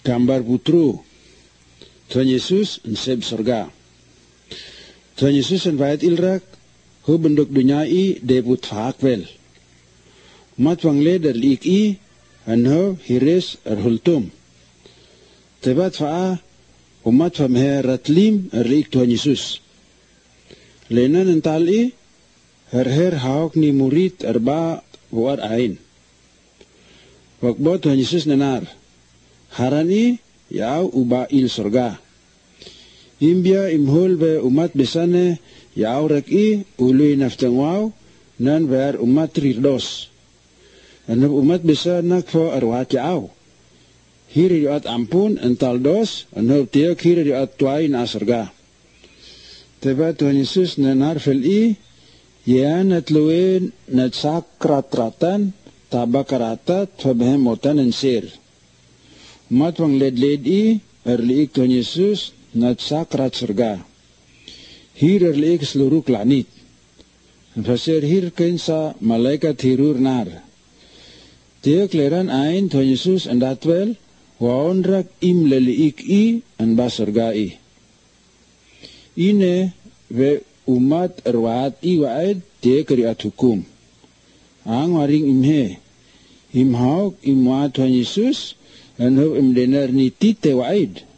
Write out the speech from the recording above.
gambar putru Tuhan Yesus enseb surga. Tuhan Yesus en vayat ilrak hu benduk dunyai debut faakvel. Mat wangle der liik I en hu hires hultum. Tebat faa umat famhe ratlim liik Tuhan Yesus. Lenan ental I her haok ni murid ba buar ain. Wakbo Tuhan Yesus nenar harani yau uba il surga. Imbia imhul be umat besane yau reki ului naftangwaw nan ber umat rirdos. Anab umat besa nakfo arwat yau. Hiri diat ampun ental dos anab tiak hiri diat tuai na surga. Teba Tuhan Yesus nenar fel I ya natluin natsakrat-ratan tabakaratat fabehem motan ensir. Umat wang led-led I erliik Tuhan Yesus natsakrat surga. Hir erliik seluruh planit. Fasir hir kensa malaikat hirur nar. Tiak leran ain Tuhan Yesus andatwel waondrak im leliik I anba surga I. Ine ve umat erwaat I waed tiak riat hukum. Ang waring imhe. Imhauk imwa Tuhan Yesus anhub imdenar ni tite waid.